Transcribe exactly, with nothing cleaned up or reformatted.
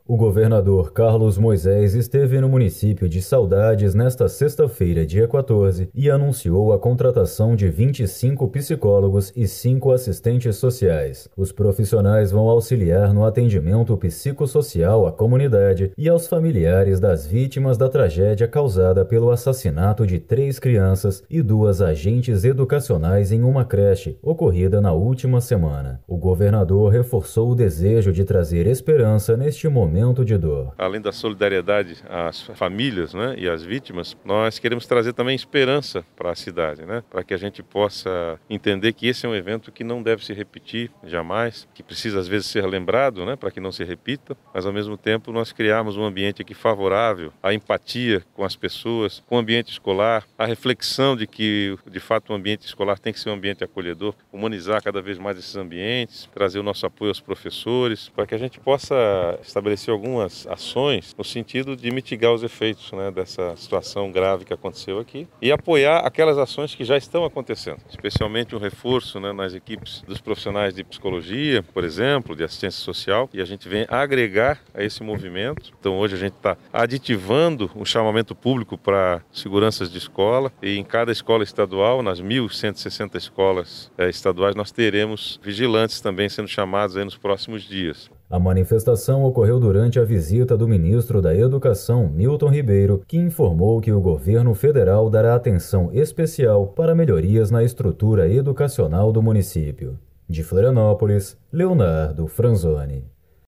O governador Carlos Moisés esteve no município de Saudades nesta sexta-feira, dia quatorze, e anunciou a contratação de vinte e cinco psicólogos e cinco assistentes sociais. Os profissionais vão auxiliar no atendimento psicossocial à comunidade e aos familiares das vítimas da tragédia causada pelo assassinato de três crianças e duas agentes educacionais em uma creche, ocorrida na última semana. O governador reforçou o desejo de trazer esperança neste momento de dor. Além da solidariedade às famílias, né, e às vítimas, nós queremos trazer também esperança para a cidade, né, para que a gente possa entender que esse é um evento que não deve se repetir jamais, que precisa às vezes ser lembrado, né, para que não se repita, mas ao mesmo tempo nós criarmos um ambiente aqui favorável à empatia com as pessoas, com o ambiente escolar, a reflexão de que de fato o ambiente escolar tem que ser um ambiente acolhedor, humanizar cada vez mais esses ambientes, trazer o nosso apoio aos professores, para que a gente possa estabelecer algumas ações no sentido de mitigar os efeitos, né, dessa situação grave que aconteceu aqui e apoiar aquelas ações que já estão acontecendo, especialmente um reforço, né, nas equipes dos profissionais de psicologia, por exemplo, de assistência social, e a gente vem agregar a esse movimento. Então hoje a gente está aditivando o chamamento público para seguranças de escola, e em cada escola estadual, nas mil cento e sessenta escolas é, estaduais, nós teremos vigilantes também sendo chamados aí nos próximos dias. A manifestação ocorreu durante a visita do ministro da Educação, Milton Ribeiro, que informou que o governo federal dará atenção especial para melhorias na estrutura educacional do município. De Florianópolis, Leonardo Franzoni.